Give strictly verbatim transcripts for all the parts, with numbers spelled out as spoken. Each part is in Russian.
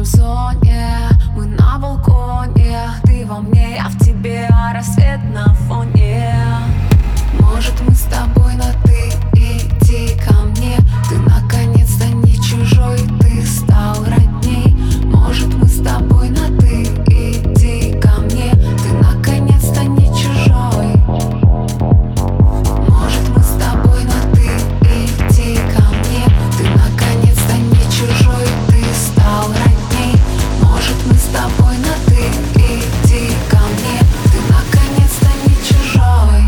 зоне, мы на балконе. Ты во мне, я в тебе, а рассвет на фоне. Может, мы с тобой на ты, иди ко мне. Ты наконец-то не чужой, ты стал родней. Может, мы с тобой на ты, иди ко мне. Ты наконец-то не чужой. Может, мы с тобой на ты, иди ко мне. Ты наконец-то не чужой, ты стал родней. Может, мы с тобой на ты, иди ко мне. Ты наконец-то не чужой.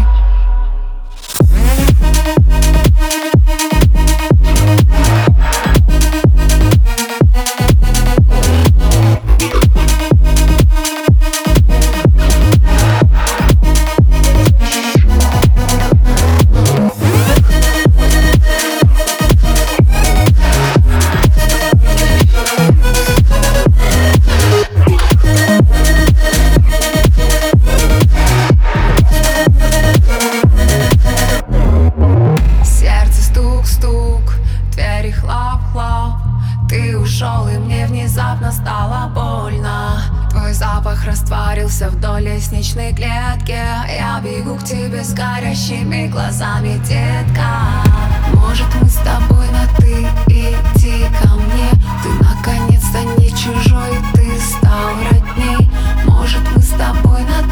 Двери хлоп-хлоп. Ты ушел, и мне внезапно стало больно. Твой запах растворился вдоль лестничной клетки. Я бегу к тебе с горящими глазами, детка. Может, мы с тобой на ты, иди ко мне. Ты наконец-то не чужой, ты стал родней. Может, мы с тобой на